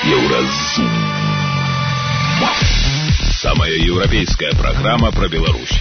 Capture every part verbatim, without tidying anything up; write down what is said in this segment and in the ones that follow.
Еўразум. Самая европейская программа про Беларусь.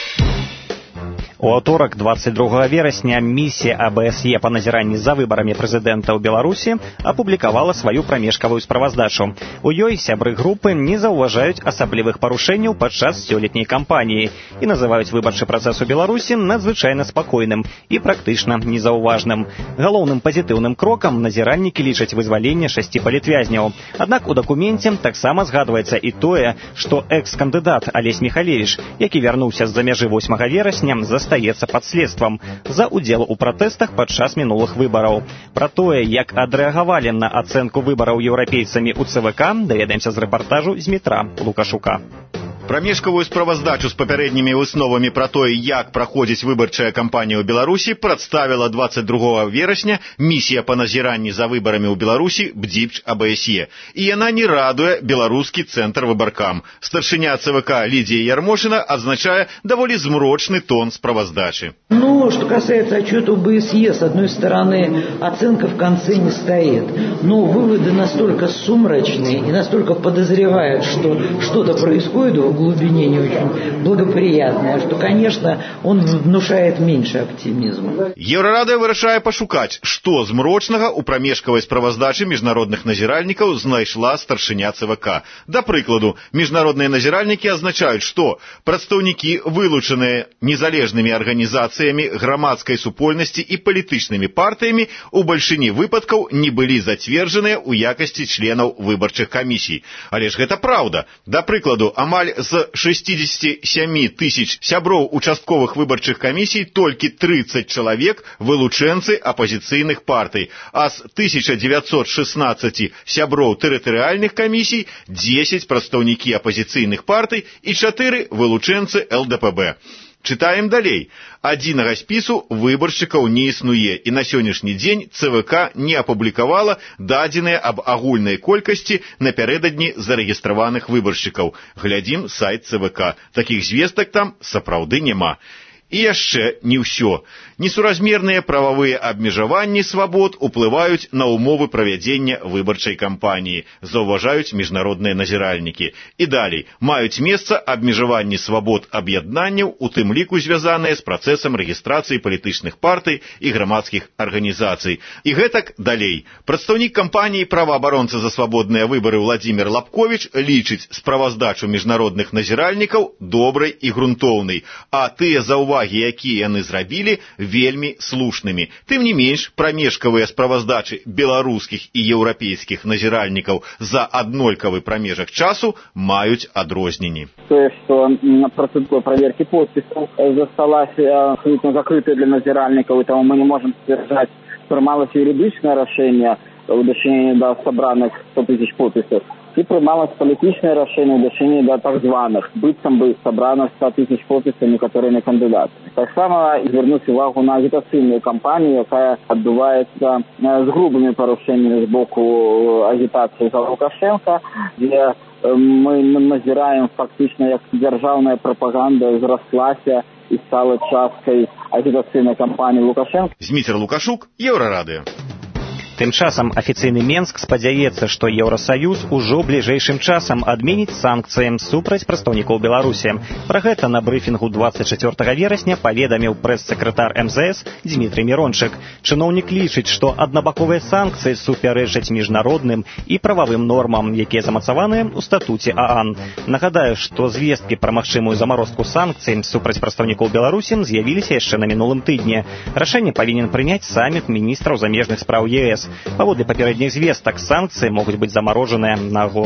У аўторак двадцать другого верасня миссия А Б С Е по назиранні за выбарамі прэзідэнта ў Беларусі апублікавала сваю прамежкавую справаздачу. У ёй сябры групы не заўважаюць асаблівых парушэнняў падчас сёлетняй кампаніі і называюць выбарчы працэс у Беларусі надзвычайна спакойным і практычна незаўважным. Галоўным пазітыўным крокам назіральнікі лічаць вызваленне шасці палітвязняў. Аднак у дакуменце таксама згадваецца і тое, што экс-кандыдат Алесь Михалевич, які вярнуўся з-за мяжы восьмага верасня, застаецца пад следствам за удзел у пратэстах падчас мінулых выбараў. Пра тое, як адрэагавалі на ацэнку выбараў еўрапейцамі ў Цэ Вэ Ка, даведаемся з рэпартажу Змітра Лукашука. Прамежкавую справаздачу з папярэднімі высновамі пра тое, як праходзіць выбарчая кампанія ў Беларусі, прадставіла двадцать другого верасня місія па назіранні за выбарамі ў Беларусі Бдзіпч А Б С Е. І яна не радуе беларускі цэнтр выбаркам. Старшыня Цэ Вэ Ка Лидия Ярмошина адзначае даволі змрочны тон справаздачы. Ну, что касается отчета Б С Е, с одной стороны, оценка в конце не стоит. Но выводы настолько сумрачные и настолько подозревают, что что-то происходит в глубине не очень благоприятное, что, конечно, он внушает меньше оптимизма. Еўрарада вырашае пашукаць, што змрочнага ў прамежкавай справаздачы міжнародных назіральнікаў знайшла старшыня Цэ Вэ Ка. Да прыкладу, міжнародныя назіральнікі азначаюць, што прадстаўнікі, вылучаныя незалежнымі арганізацыямі, грамадскай супольнасці і палітычнымі партыямі, у бальшыні выпадкаў не былі зацверджаныя ў якасці членаў выбарчых камісій. Але ж гэта праўда. Да прыкладу, амаль з шестидесяти семи тысяч сяброў участковых выбарчых камісій толькі тридцать чалавек вылучэнцы апазіцыйных партый, а з тысяча девятьсот шестнадцати сяброў тэрытарыяльных камісій десять прадстаўнікі апазіцыйных партый і чатыры вылучэнцы Л Дэ Пэ Бэ. Чытаем далей. Адзінага спісу выбаршчыкаў не існуе, і на сённяшні дзень Цэ Вэ Ка не апублікавала дадзеныя аб агульнай колькасці напярэдадні зарэгістраваных выбаршчыкаў. Глядзім сайт Цэ Вэ Ка. Такіх звестак там сапраўды няма. І яшчэ не ўсё. Несуразмерныя прававыя абмежаванні свабод уплываюць на ўмовы правядзення выбарчай кампаніі, заўважаюць міжнародныя назіральнікі. І далей, маюць месца абмежаванні свабод аб'яднанняў, у тым ліку звязаныя з працэсам рэгістрацыі палітычных партый і грамадскіх арганізацый. І гэтак далей. Прадстаўнік кампаніі праваабаронца за свабодныя выбары Владзімір Лапковіч лічыць справаздачу міжнародных назіральнікаў добрай і грунтоўнай, а тыя заўвагі, якія яны зрабілі, вельмі слушнымі. Тым не менш, прамежкавыя справаздачы беларускіх і еўрапейскіх назіральнікаў за аднолькавы прамежак часу маюць адрозненні. Тое, што працэдура праверкі подпісаў засталася абсолютно закрытой для назіральнікаў, і таму мы не можам сцвярджаць, прымалася юрыдычнае рашэнне ў дачыненні да сабраных сто тысяч подпісаў, і прымалася палітычнае рашэнне ў дачыненні да так званых, быццам бы сабрана сто тысяч подпісаў некаторымі кандыдатамі. Таксама звярнуць увагу на агітацыйную кампанію, якая адбываецца з грубымі парушэннямі з боку агітацыі за Лукашенка, дзе мы назіраем фактычна, як дзяржаўная прапаганда зраслася і стала часткай агітацыйнай кампаніі Лукашенка. Зміцер Лукашук, Еўрарадыё. Тым часам афіцыйны Менск спадзяецца, што Еўрасаюз ужо бліжэйшым часам адменіць санкцыям супраць прадстаўнікоў Беларусі. Пра гэта на брыфінгу двадцать чацвёртага верасня паведаміў прэс-сакратар Эм Зэ Эс Дзмітрый Мірончык. Чыноўнік лічыць, што аднабаковыя санкцыі супярэчаць міжнародным і прававым нормам, якія замацаваныя ў статуце А А Н. Нагадаю, што звесткі пра магчымую замарозку санкцый супраць прадстаўнікоў Беларусі з'явіліся яшчэ на мінулым тыдні. Рашэнне павінен прыняць саміт міністраў замежных спраў Е Эс. Паводле папярэдніх звестак, санкцыі могуць быць замарожаныя на год.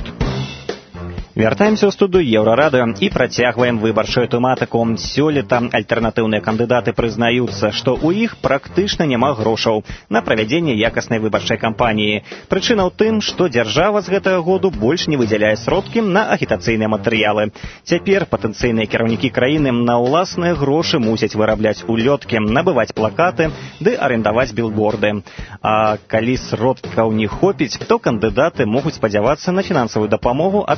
Вяртаемся ў студыю Еўрарадыё і працягваем выбарчую тэматыку. Сёлета альтэрнатыўныя кандыдаты прызнаюцца, што ў іх практычна няма грошаў на правядзенне якаснай выбарчай кампаніі. Прычына ў тым, што дзяржава з гэтага году больш не выдзяляе сродкі на агітацыйныя матэрыялы. Цяпер патэнцыйныя кіраўнікі краіны на ўласныя грошы мусяць вырабляць улёткі, набываць плакаты ды арендаваць білборды. А калі сродкаў не хопіць, то кандыдаты могуць спадзявацца на фінансавую дапамогу ад сваіх прыхільнікаў.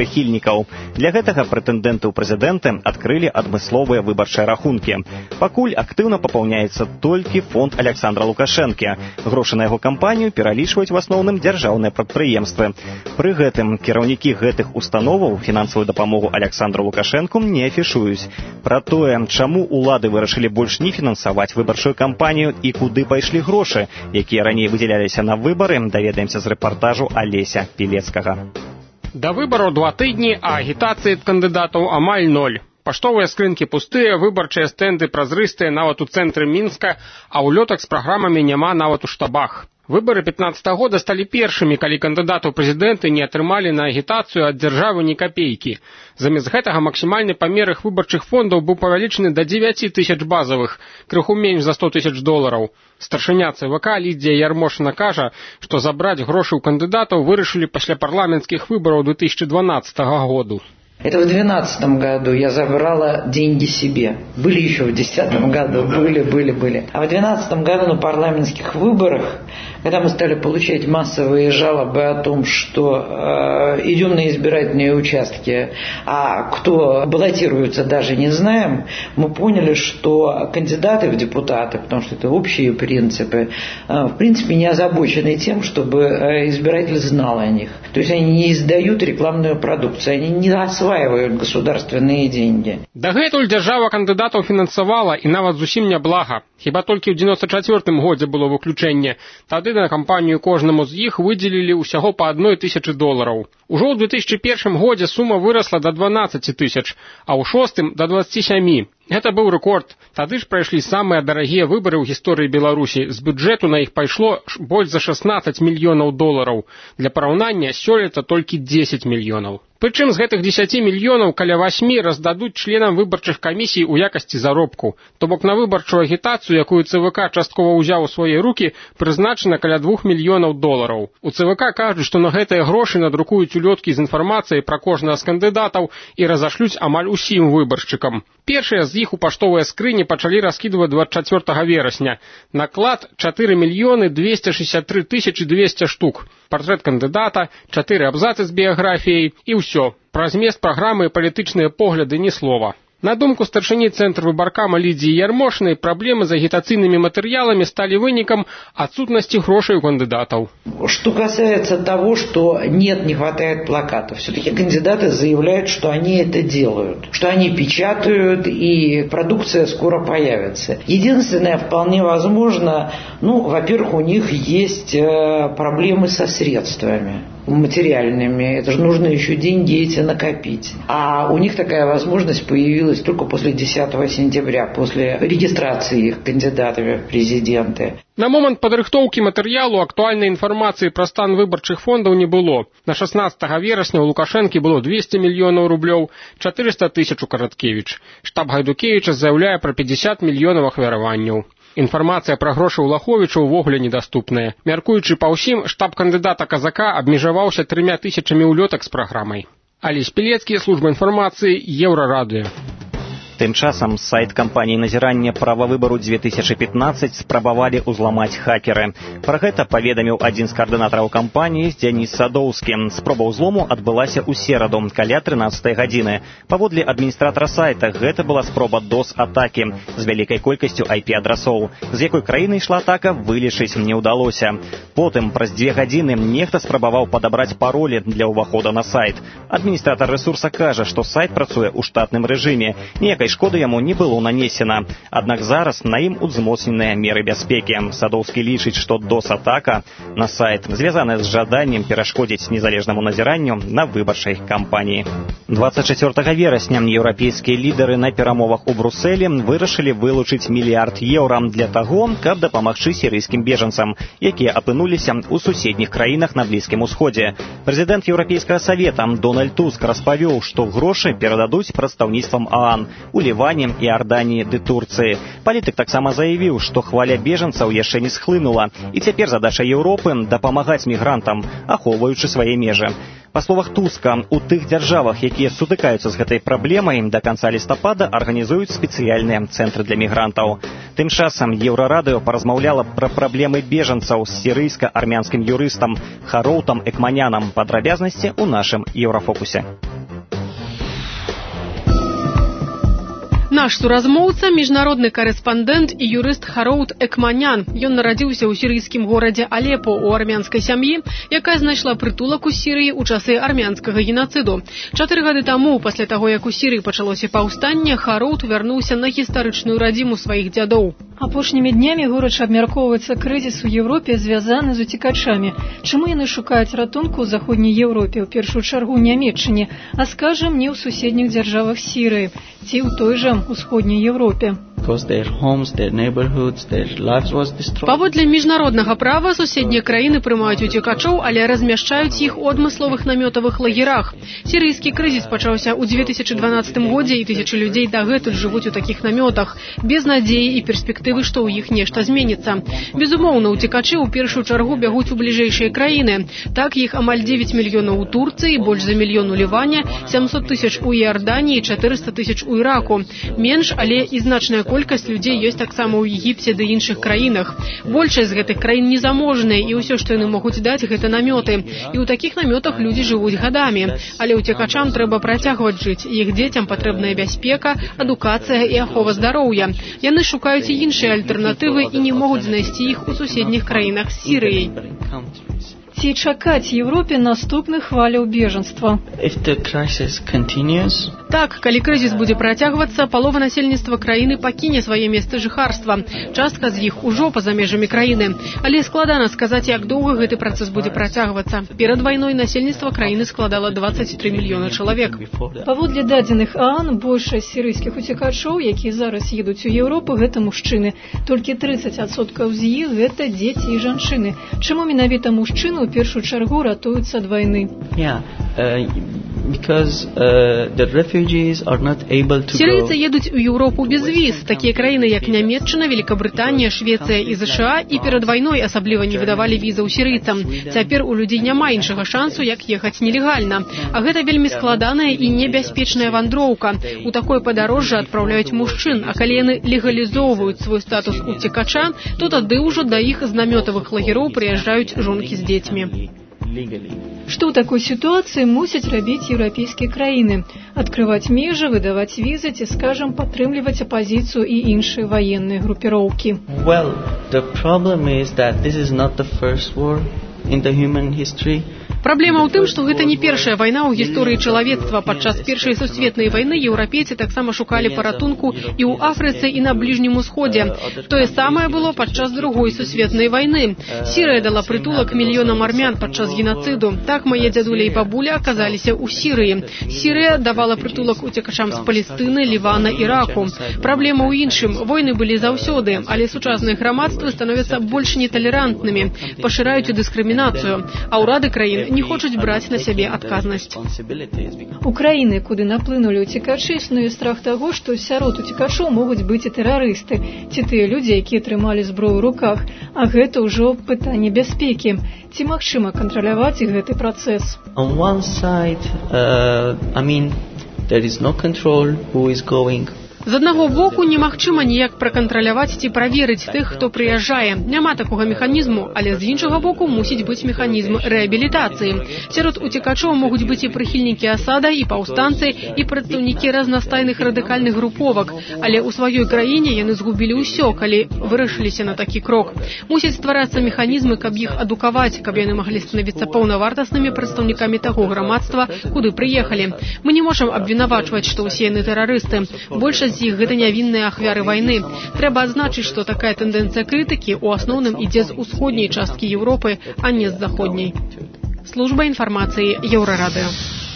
прыхільнікаў. Для гэтага прэтэндэнты ў прэзідэнты адкрылі адмысловыя выбарчыя рахункі. Пакуль актыўна папаўняецца толькі фонд Александра Лукашэнкі. Грошы на яго кампанію пералічваюць в асноўным дзяржаўныя прадпрыемствы. Пры гэтым кіраўнікі гэтых установаў фінансавую дапамогу Александру Лукашэнку не афішуюць. Пра тое, чаму улады вырашылі больш не фінансаваць выбарчую кампанію і куды пайшлі грошы, якія раней выдзяляліся на выбары, даведаемся з рэпартажу Алеся Пілецкага. Да выбараў два тыдні, а агітацыі ад кандыдатаў амаль ноль. Паштовыя скрынкі пустыя, выбарчыя стэнды празрыстыя нават у цэнтры Мінска, а ўлётак з праграмамі няма нават у штабах. Выбары пятнаццатага года сталі першымі, калі кандыдаты ў прэзідэнты не атрымалі на агітацыю ад дзяржавы ні капейкі. Замест гэтага максімальны памер іх выбарчых фондаў быў павялічаны да дзевяці тысяч базавых, крыху менш за сто тысяч долараў. Старшыня ЦВК Лідзія Ярмошына кажа, што забраць грошы ў кандыдатаў вырашылі пасля парламенцкіх выбараў две тысячи двенадцатого году. Это в двенадцатом году я забрала деньги себе. Были еще в десятом году, были, были, были. А в двенадцатом году на парламентских выборах, когда мы стали получать массовые жалобы о том, что э, идем на избирательные участки, а кто баллотируется, даже не знаем, мы поняли, что кандидаты в депутаты, потому что это общие принципы, э, в принципе не озабочены тем, чтобы э, избиратель знал о них. То есть они не издают рекламную продукцию, они не осваивают государственные деньги. Дагэтуль дзяржава кандыдатаў фінансавала і нават зусім няблага. Хіба толькі ў дзевяносто чацвёртым годзе было выключэнне. Тады на кампанію кожнаму з іх выдзелілі ўсяго па адной тысячы долараў. Ужо ў две тысячи первым годзе сума вырасла да дванаццаці тысяч, а ў шостым да дваццаці сямі. Гэта быў рэкорд. Тады ж прайшлі самыя дарагія выбары ў гісторыі Беларусі. З бюджэту на іх пайшло больш за шаснаццаць мільёнаў долараў. Для параўнання сёлета толькі дзесяць мільёнаў. Прычым з гэтых дзесяці мільёнаў каля васьмі раздадуць членам выбарчых камісій у якасці заробку. То бок на выбарчую агітацыю, якую ЦВК часткова ўзяў у свае рукі, прызначана каля двух мільёнаў долараў. У ЦВК кажуць, што на гэтыя грошы надрукуюць улёткі з інфармацыяй пра кожнага з кандыдатаў і разашлюць амаль усім выбаршчыкам. Першыя з іх у паштовыя скрыні пачалі раскідваць двадцать чатвёртага верасня. Наклад чатыры мільёны двести шестьдесят три тысячи двести штук. Партрэт кандыдата, чатыры абзацы з біяграфіяй і ўсё. Пра змест праграмы і палітычныя погляды ні слова. На думку старшыні цэнтру выбаркама Лідзіі Ярмошынай, праблемы з агітацыйнымі матэрыяламі сталі вынікам адсутнасці грошай у кандыдатаў. Что касается того, что нет, не хватает плакатов, все-таки кандидаты заявляют, что они это делают, что они печатают и продукция скоро появится. Единственное, вполне возможно, ну, во-первых, у них есть э, проблемы со средствами материальными. Это же нужно еще деньги эти накопить. А у них такая возможность появилась только после десятого сентября, после регистрации их кандидатами в президенты. На момант падрыхтоўкі матэрыялу актуальнай інфармацыі пра стан выбарчых фондаў не было. На шаснаццатага верасня у Лукашэнкі было двести мільёнаў рублёў, чатырыста тысяч у Караткевіч. Штаб Гайдукевіча заяўляе пра пятьдесят мільёнаў ахвяраванняў. Інфармацыя пра грошы ўлаховіча ўвогуле недаступная. Мяркуючы па ўсім, штаб кандыдата Казака абмежаваўся трымя тысячамі ўлётак з праграмай. Алесь Пілецкі, служба інфармацыі, Еўрарадыё. Тым часам сайт кампаніі назірання прававыбару две тысячи пятнадцать спрабавалі ўзламаць хакеры. Пра гэта паведаміў адзін з каардынатараў кампаніі Дзяніс Садоўскі. Спроба ўзлому адбылася ў сераду, каля трынаццатай гадзіны. Паводле адміністратара сайта, гэта была спроба дос-атакі з вялікай колькасцю ай пі-адрасоў. З якой краіны ішла атака, вылічыць не ўдалося. Потым, праз дзве гадзіны, нехта спрабаваў падабраць паролі для ўвахода на сайт. Адміністратар рэсурса кажа, што сайт працуе ў штатным рэжыме. Ніякай шкоды яму не было нанесена. Аднак зараз на ім узмоцненыя меры бяспекі. Садоўскі лічыць, што дос-атака на сайт звязаная з жаданнем перашкодзіць незалежнаму назіранню на выбарчай кампаніі. двадцать чатвёртага верасня еўрапейскія лідары на перамовах у Брусэлі вырашылі вылучыць мільярд еўра для таго, каб дапамагчы сірыйскім бежанцам, якія апынуліся ў суседніх краінах на Блізкім Усходзе. Прэзідэнт Еўрапейскага савета Дональд Туск распавёў, што грошы перададуць прадстаўніцтвам ААН у Ліване, Іарданіі ды Турцыі. Палітык таксама заявіў, што хваля бежанцаў яшчэ не схлынула, і цяпер задача Еўропы дапамагаць мігрантам, ахоўваючы свае межы. Па словах Туска, у тых дзяржавах, якія сутыкаюцца з гэтай праблемай, да канца лістапада арганізуюць спецыяльныя цэнтры для мігрантаў. Тым часам Еўрарадыё паразмаўляла пра праблемы бежанцаў з сірыйска-армянскім юрыстам Хароутам Экманянам. Падрабязнасці ў нашым Еўрафокусе. Наш суразмоўца, міжнародны корэспандэнт і юрыст Хароут Экманян. Ён нарадзіўся ў сірыйскім горадзе Алепо ў армянскай сям'і, якая знайшла прытулак у Сірыі ў часы армянскага геноциду. Чатыры гады таму, пасля таго, як у Сірыі пачалося паўстанне, Хароут вярнуўся на гістарычную радзіму сваіх дзядоў. Апошнімі днямі горача абмяркоўваецца крызіс у Еўропе, звязаны з уцекачамі. Чаму яны шукаюць ратунку ў заходняй Еўропе, у першую чаргу Нямецчыне, а скажам, не ў суседніх дзяржавах Сірыі, ці ў той жа усходняй Еўропе. Паводле міжнароднага права суседнія краіны прымаюць уцекачоў, але размяшчаюць іх у адмысловых намётавых лагерах. Сірыйскі крызіс пачаўся ў дзве тысячы дванаццатым годзе, і тысячы людзей дагэтуль жывуць у такіх намётах, без надзеі і перспектывы, што ў іх нешта зменіцца. Безумоўна, уцекачы ў першую чаргу бягуць у бліжэйшыя краіны. Так, іх амаль дзевяць мільёнаў у Турцыі, больш за мільён у Ліване, сямсот тысяч у Іарданіі, чатырыста тысяч у Іраку. Менш, але і значная колькасць людзей ёсць таксама ў Егіпце ды іншых краінах. Большасць з гэтых краін незаможныя, і ўсё, што яны могуць даць, гэта намёты. І ў такіх намётах людзі жывуць гадамі. Але уцекачам трэба працягваць жыць. Іх дзецям патрэбная бяспека, адукацыя і ахова здароўя. Яны шукаюць і іншыя альтэрнатывы і не могуць знайсці іх у суседніх краінах з Сірыяй. Ці чакаць Еўропе наступных хваляў бежанства? Так, калі крызіс будзе працягвацца, палова насельніцтва краіны пакіне свае месцы жыхарства. Частка з іх ужо па-за межамі краіны. Але складана сказаць, як доўга гэты працэс будзе працягвацца. Перад вайной насельніцтва краіны складала дваццаць тры мільёны чалавек. Паводле дадзеных ААН, большасць сірыйскіх уцекачоў, якія зараз едуць у Еўропу, гэта мужчыны. Толькі трыццаць адсоткаў з іх гэта дзеці і жанчыны. Чаму менавіта мужчыны у першую чаргу ратуюцца ад вайны? Yeah, uh, because uh, the refugees are not able to Сірыйцы едуць у Еўропу без віз. Такія краіны, як Нямецчына, Великабрытанія, Швецыя і ЗША і перад вайной асабліва не выдавалі візаў сірыйцам. Цяпер у людзей няма іншага шансу, як ехаць нелегальна. А гэта вельмі складаная і небяспечная вандроўка. У такое падарожжа адпраўляюць мужчын, а калі яны легалізоўваюць свой статус уцекача, то тады ўжо да іх з намётавых лагероў прыязджаюць жонкі з дзецьмі. Што ў такой сітуацыі мусяць рабіць еўрапейскія краіны? Адкрываць межы, выдаваць візы ці, скажам, падтрымліваць апазіцыю і іншыя ваенныя групіроўкі? Well, the problem is that this is not the first war in the human history. Праблема ў тым, што гэта не першая вайна ў гісторыі чалавецтва. Падчас першай сусветнай вайны еўрапейцы таксама шукалі паратунку і ў Афрыцы, і на Бліжнім Усходзе. Тое самае было падчас другой сусветнай вайны. Сірыя дала прытулак мільёнам армян падчас геноциду. Так мае дзядуля і бабуля аказаліся ў Сірыі. Сірыя давала прытулак уцекачам з Палестыны, Лівана, Іраку. Праблема ў іншым. Войны былі заўсёды, але сучасныя грамадствы становяцца больш неталерантнымі, пашыраюць дыскрымінацыю, а ўрады краін не хочуць браць на сябе адказнасць. У краіны, куды наплынулі уцекачы, існуе страх таго, што сярод уцекачоў могуць быць і тэрарысты, ці тыя людзі, якія трымалі зброю ў руках, а гэта ўжо пытанне бяспекі. Ці магчыма кантраляваць гэты працэс? On one side, uh, I mean, there is no control who is going. З аднаго боку, немагчыма ніяк пракантраляваць ці праверыць тых, хто прыязджае. Няма такога механізму, але з іншага боку мусіць быць механізм рэабілітацыі. Сярод уцекачоў могуць быць і прыхільнікі асада, і паўстанцы, і прадстаўнікі разнастайных радыкальных груповак. Але ў сваёй краіне яны згубілі ўсё, калі вырашыліся на такі крок. Мусяць стварацца механізмы, каб іх адукаваць, каб яны маглі станавіцца паўнавартаснымі прадстаўнікамі таго грамадства, куды прыехалі. Мы не можам абвінавачваць, што ўсе яны тэрарысты. Большасць з іх гэта нявінныя ахвяры вайны. Трэба адзначыць, што такая тэндэнцыя крытыкі ў асноўным ідзе з усходняй часткі Еўропы, а не з заходняй. Служба інфармацыі Еўрарадыё.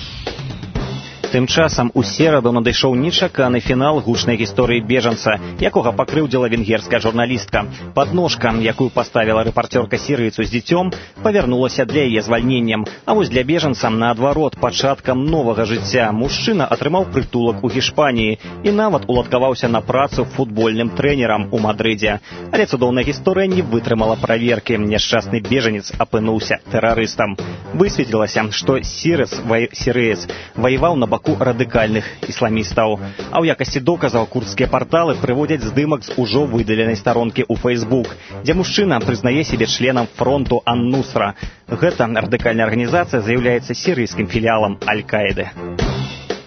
Тым часам у сераду надышоў нечаканы фінал гучнай гісторыі бежанца, якога пакрыўдзіла венгерская журналістка. Падножка, якую паставіла рэпарцёрка сірыйцу з дзіцём, павярнулася для яе звальненнем. А вось для бежанца, наадварот, пачаткам новага жыцця мужчына атрымаў прытулак у Гішпаніі і нават уладкаваўся на працу футбольным трэнерам у Мадрыдзе. Але цудоўная гісторыя не вытрымала праверкі. Няшчасны бежанец апынуўся тэрарыстам. Высветлілася, што сірыец ваяваў на баку радыкальных ісламістаў. А ў якасці доказаў курдскія парталы прыводзяць здымак з ужо выдаленай старонкі ў Facebook, дзе мужчына прызнае сябе членам фронту Ан-Нусра. Гэта радыкальная арганізацыя з'яўляецца сірыйскім філіялам Аль-Каіды.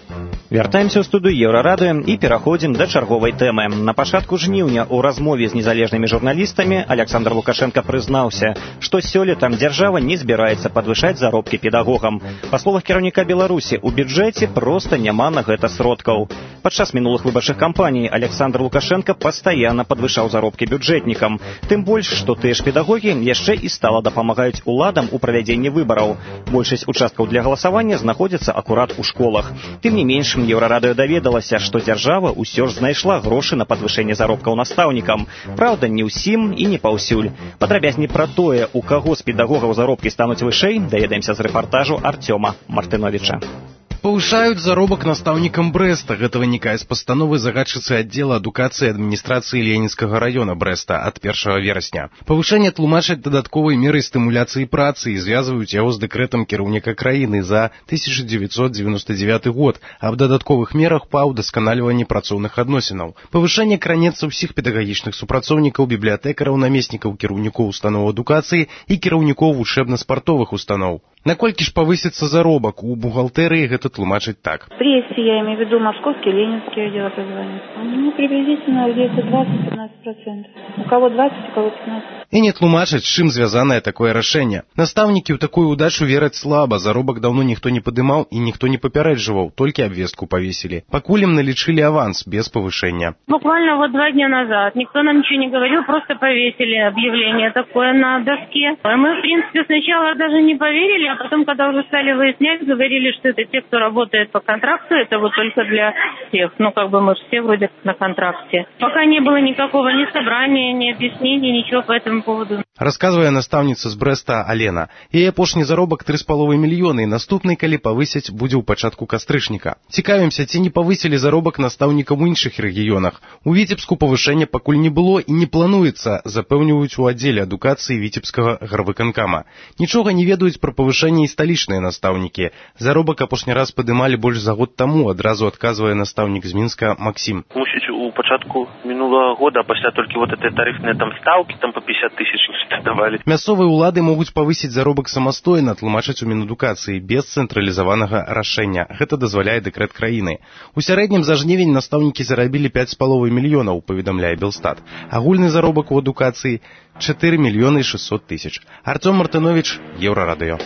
Вяртаемся ў студыю Еўрарадыё і пераходзім да чарговай тэмы. На пачатку жніўня ў размове з незалежнымі журналістамі Александр Лукашенко прызнаўся, што сёлета дзяржава не збіраецца падвышаць заробкі педагогам. Па словах кіраўніка Беларусі, у бюджэце проста няма на гэта сродкаў. Падчас мінулых выбарчых кампаній Александр Лукашенко пастаянна падвышаў заробкі бюджэтнікам. Тым больш, што тыя ж педагогі яшчэ і стала дапамагаюць уладам у правядзенні выбараў. Большасць участкаў для галасавання знаходзяцца акурат у школах. Тым не менш, Еўрарадыё даведалася, што дзяржава ўсё ж знайшла грошы на падвышэнне заробкаў настаўнікам. Праўда, не ўсім і не паўсюль. Падрабязней пра тое, у каго з педагогаў заробкі стануць вышэй, даведаемся з рэпартажу Артёма Мартыновіча. Павышаюць заробак настаўнікам Брэста. Гэта вынікае з пастановы загадчыцы аддзела адукацыі адміністрацыі Ленінскага раёна Брэста ад першага верасня. Павышэнне тлумачаць дадатковай мерай стымуляцыі працы і звязваюць яго з дэкрэтам кіраўніка краіны за тысяча дзевяцьсот дзевяносто дзевяты год аб дадатковых мерах па ўдасканальванні працоўных адносінаў. Павышэнне кранецца ўсіх педагагічных супрацоўнікаў, бібліятэкараў, намеснікаў кіраўнікоў устаноў адукацыі і кіраўнікоў вучэбна-спартовых устаноў. Наколькі ж павысіцца заробак? У бухгалтерыі гэта тлумачыць так. В прессе, я имею в виду московский, ленинский отдел образования. Ну, приблизительно где-то двадцать-пятнадцать процентов. У кого двадцать, у кого пятнадцать. І не тлумачаць, з чым звязанае такое рашэнне. Настаўнікі ў такую удачу вераць слаба, заробак даўно ніхто не падымаў і ніхто не папярэджваў, толькі абвестку павесілі. Пакуль ім налічылі аванс без павышэння. Буквально вот два дня назад никто нам ничего не говорил, просто повесили объявление такое на доске. Мы, в принципе, сначала даже не поверили, а потом, когда уже стали выяснять, говорили, что это те, кто работает по контракту, это вот только для всех. Ну, как бы мы все вроде на контракте. Пока не было никакого ни собрания, ни объяснений, ничего по этому поводу. Расказвае настаўніца з Брэста Алена. Яе апошні заробак тры з паловай мільёны, і наступны, калі павысяць, будзе ў пачатку кастрычніка. Цікавімся, ці не павысілі заробак настаўнікам у іншых рэгіёнах. У Віцебску павышэння пакуль не было і не плануецца, запэўніваюць у аддзеле адукацыі Віцебскага гарвыканкама. Нічога не ведаюць пра павышэнне і сталічныя настаўнікі. Заробак апошні раз падымалі больш за год таму, адразу адказвае настаўнік з Мінска Максім. Мусіць у пачатку мінулага года, а пасля толькі вот этой тарыфныя там стаўкі, там па пятьдесят тысяч давалі. Мясцовыя ўлады могуць павысіць заробак самастойна, тлумачаць у Мінадукацыі, без цэнтралізаванага рашэння. Гэта дазваляе дэкрэт краіны. У сярэднім за жнівень настаўнікі зарабілі пяць з паловай мільёнаў, паведамляе Белстат. Агульны заробак у адукацыі чатыры мільёны шэсцьсот тысяч. Артём Мартыновіч, Еўрарадыё.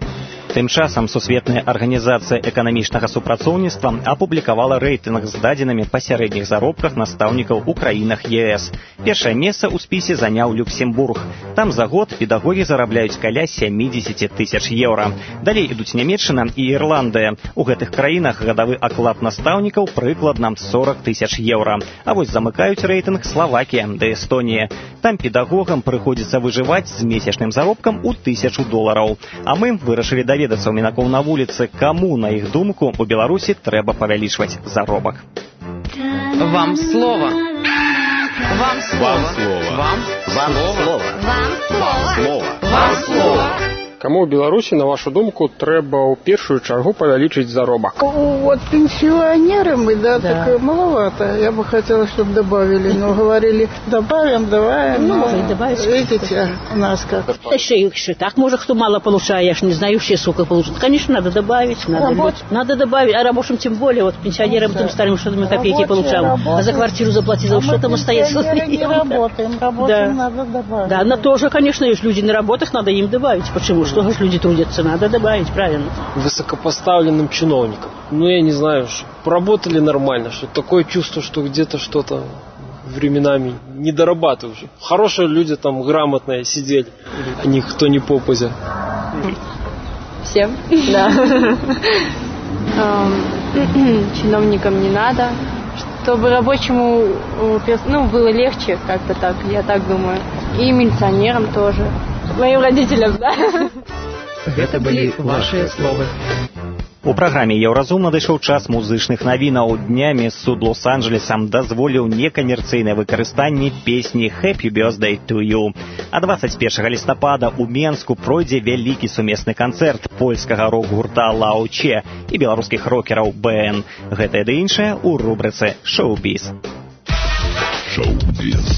Тым часам Сусветная арганізацыя эканамічнага супрацоўніцтва апублікавала рэйтынг з дадзенымі па сярэдніх заробках настаўнікаў у краінах ЕС. Першае месца ў спісе заняў Люксембург. Там за год педагогі зарабляюць каля сямдзесят тысяч еўра. Далей ідуць Нямецчына і Ірландыя. У гэтых краінах гадавы аклад настаўнікаў прыкладна сорок тысяч еўра. А вось замыкаюць рэйтынг Славакія да Эстонія. Там педагогам прыходзіцца выжываць з месячным заробкам у тысячу долараў. А мы вырашылі даведацца у мінакоў на вуліцы, каму, на іх думку, у Беларусі трэба павялічваць заробак. Вам слова. Вам слова. Вам слова. Вам слова. Вам слова. Вам слова. Каму ў Беларусі, на вашу думку, трэба ў першую чаргу павялічыць заробак? Вот пенсионерам, да, да. Так маловато. Я бы хотела, чтобы добавили. Но говорили, добавим, добавим. Ну, можно и добавить. Видите, у нас как. Еще, еще так, может, кто мало получает, я ж не знаю, все сколько получат. Конечно, надо добавить. Надо, надо добавить. А рабочим тем более, вот пенсионерам, да. Тем старым, что мы копейки получаем. А за квартиру заплатить, за что там остается? Мы не работаем, работаем, да. Надо добавить. Да, на то же, конечно, есть люди на работах, надо им добавить. Почему? Что же люди трудятся, надо добавить, правильно. Высокопоставленным чиновникам. Ну, я не знаю, поработали нормально, что такое чувство, что где-то что-то временами не дорабатываешь. Хорошие люди там грамотные сидели, а никто не попозя. Всем? Да. Чиновникам не надо. Чтобы рабочему ну, было легче, как-то так, я так думаю. И милиционерам тоже. Моим родителям, да? Гэта былі вашыя словы. У праграме «Еўразум» надышоў час музычных навінаў. Днямі суд Лос-Анджелесам дазволіў некамерцыйнае выкарыстанне песні «Happy Birthday to You». А дваццаць першага лістапада ў Менску пройдзе вялікі сумесны канцэрт польскага рок-гурта «Лауче» і беларускіх рокераў «БН». Гэтае ды іншае ў рубрыцы «Шоу-біз». Шоу-біз.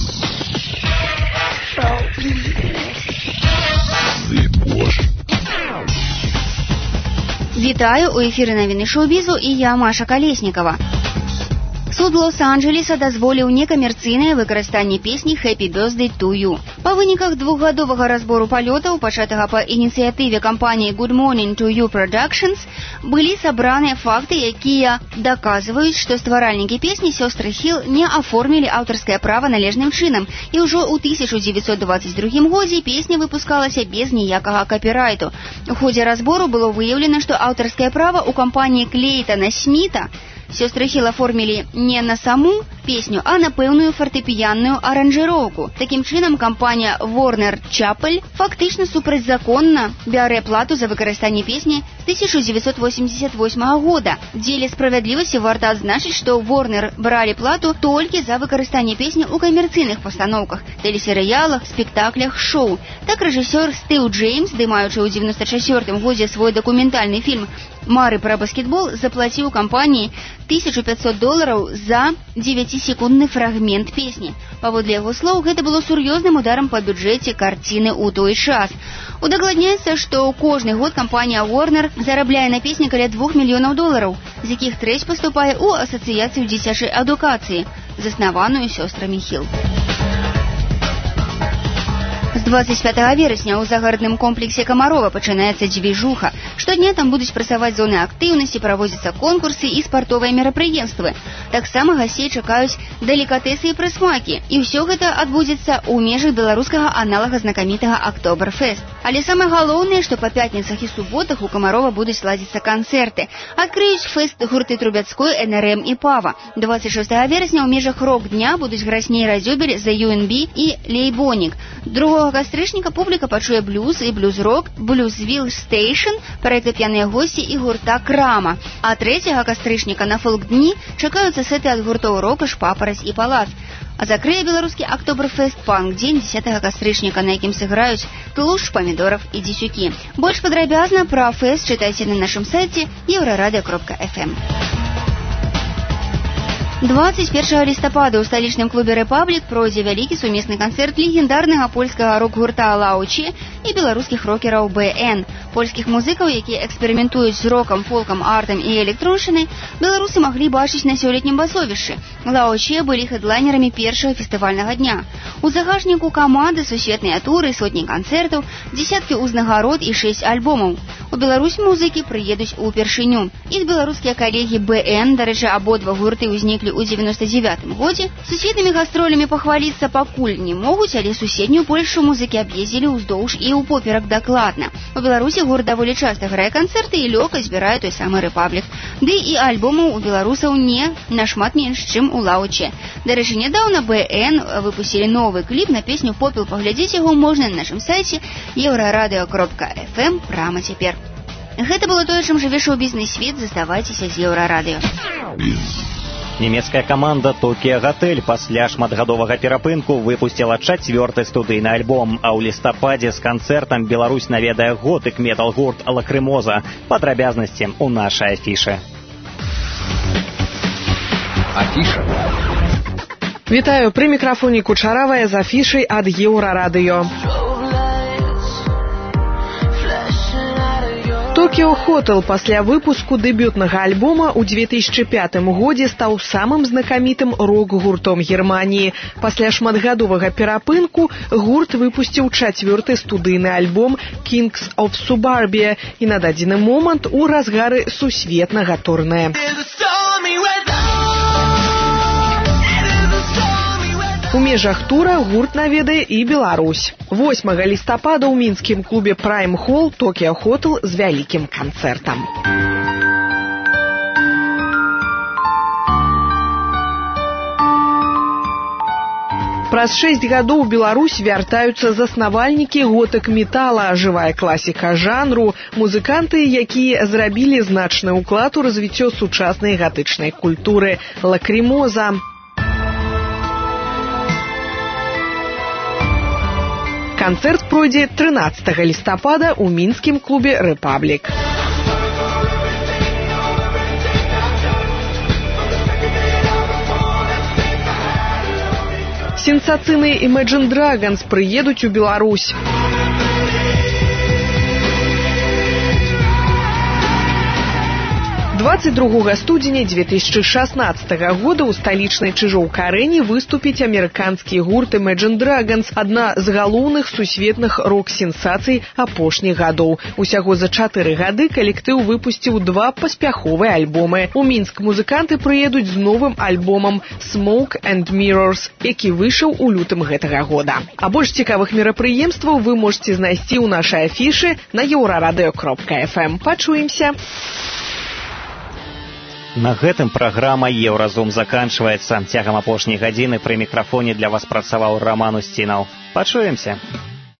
Шоу-біз. Вітаю, у эфіры навіны шоу-бізу і я, Маша Калеснікава. Суд Лос-Анджелеса дазволіў некамерцыйнае выкарыстанне песні «Happy Birthday to You». Па выніках двухгадовага разбору палётаў, пачатага па ініцыятыве кампаніі Good Morning to You Productions, былі сабраныя факты, якія даказваюць, што стваральнікі песні «Сёстры Хіл» не аформілі аўтарскае права належным чынам, і ўжо ў тысяча дзевяцьсот дваццаць другім годзе песня выпускалася без ніякага капірайту. У ходзе разбору было выяўлена, што аўтарскае права ў кампаніі Клейтана Сміта «Сёстры Хіл» аформілі не на саму песню, а на пэўную фартэпіянную аранжыроўку. Такім чынам, кампанія Warner Chappell фактычна супрацьзаконна бярэ плату за выкарыстанне песні з тысяча дзевяцьсот восемьдесят восьмага года. Дзеля справядлівасці варта адзначыць, што Warner бралі плату толькі за выкарыстанне песні ў камерцыйных пастаноўках, тэлесерыялах, спектаклях, шоу. Так рэжысёр Стыў Джеймс, здымаючы ў дзевяносто чацвёртым годзе свой дакументальны фільм «Мары пра баскетбол», заплаціў кампаніі тысячу пятьсот долараў за дзевяцісекундны фрагмент песні. Паводле яго слоў, гэта было сур'ёзным ударам па бюджэце карціны ў той час. Удакладняецца, што кожны год кампанія Warner зарабляе на песні каля двух мільёнаў долараў, з якіх трэць паступае ў асацыяцыю дзіцячай адукацыі, заснаваную сёстрамі Хіл. З двадцать пятого верасня ў загарадным комплексе Камарова пачынаецца дзвіжуха. Штодня там будуць працаваць зоны актыўнасці, праводзяцца конкурсы і спартовыя мерапрыемствы. Таксама гасцей чакаюць далікатэсы і прысмакі. І ўсё гэта адбудзецца ў межах беларускага аналага знакамітага Актоберфест. Але самае галоўнае, што па пятніцах і суботах у Камарова будуць ладзіцца канцэрты. Адкрыюць фэст гурты Трубяцкой, эн эр эм і Пава. двадцать шестого верасня ў межах рок-дня будуць граць нейрадзёбель, The ю эн би і Лейбонік. Другога кастрычніка публіка пачуе блюз і блюз-рок, Bluesville Station, фартэпіянныя госці і гурта Крама. А трэцяга кастрычніка на фолк-дні чакаюцца сэты ад гуртоў Рокаш, Папараць і Палац. А закрые беларускі Актоберфест панк-дзень дзесятага кастрычніка, на якім сыграюць тлушч памідораў і дзесюкі. Больш падрабязна пра фэст чытайце на нашым сайце еўрарадыё кропка эф эм. двадцать першага лістапада ў сталічным клубе «Рэпаблік» пройдзе вялікі сумесны канцэрт легендарнага польскага рок-гурта «Лаучі» і беларускіх рокераў бэ эн. Польскіх музыкаў, якія эксперыментуюць з рокам, фолкам, артам і электроншынай, беларусы маглі бачыць на сёлетнім басовішчы. «Лаучі» былі хэдлайнерамі першага фестывальнага дня. У загашніку каманды сусветныя туры, сотні канцэртаў, дзесяткі ўзнагарод і шэсць альбомаў. У Беларусь музыкі прыедуць упершыню. Іх беларускія калегі бэ эн, дарэчы, абодва гурты ўзніклі ў дзевяносто девятым годзе, сусветнымі гастролямі пахваліцца пакуль не могуць, але суседнюю Польшу музыкі аб'ездзілі ўздоўж і ўпоперак дакладна. У Беларусі гурт даволі часта грае канцэрты і лёгка збірае той самы «Рэпаблік». Ды і альбомаў у беларусаў не нашмат менш, чым у «Лаучі». Дарэчы, нядаўна бэ эн выпусцілі новы кліп на песню «Попел». Паглядзець яго можна на нашым сайце еўрарадыё кропка эф эм прама цяпер. Гэта было тое, чым жыве шоу-бізнес свет. Заставайцеся з еўрарадыё. Нямецкая каманда «Токіо Готель» пасля шматгадовага перапынку выпусціла чацвёрты студыйны альбом, а ў лістападзе з канцэртам Беларусь наведае готык метал-гурт «Лакрымоза». Падрабязнасці ў нашай афішы. Афіша. Вітаю, пры мікрафоне Кучаравая з афішай ад еўрарадыё. «Токіо Хотел» пасля выпуску дэбютнага альбома ў две тысячы пятым годзе стаў самым знакамітым рок-гуртом Германіі. Пасля шматгадовага перапынку гурт выпусціў чацвёрты студыйны альбом «Kings of Suburbia» і на дадзены момант у разгары сусветнага турнэ. У межах тура гурт наведае і Беларусь. восьмага лістапада ў мінскім клубе Prime Hall «Токіо Хотел» з вялікім канцэртам. Праз шэсць гадоў у Беларусь вяртаюцца заснавальнікі готык-метала, жывая класіка жанру, музыканты, якія зрабілі значны ўклад у развіццё сучаснай гатычнай культуры. «Лакрымоза». Канцэрт пройдзе трынаццатага лістапада ў мінскім клубе «Рэпаблік». Сенсацыйныя Imagine Dragons прыедуць у Беларусь. двадцать другога студзеня две тысячи шестнадцатого года ў сталічнай Чыжоўка-арэне выступіць амерыканскі гурт Imagine Dragons, адна з галоўных сусветных рок-сенсацый апошніх гадоў. Усяго за чатыры гады калектыў выпусціў два паспяховыя альбомы. У Мінск музыканты прыедуць з новым альбомам Smoke and Mirrors, які выйшаў у лютым гэтага года. А больш цікавых мерапрыемстваў вы можете знайсці ў нашай афішы на еўрарадыё кропка эф эм. Пачуемся! На гэтым праграма «Еўразум» заканчваецца. Цягам апошняй гадзіны пры мікрафоне для вас працаваў Раман Усцінаў. Пачуемся!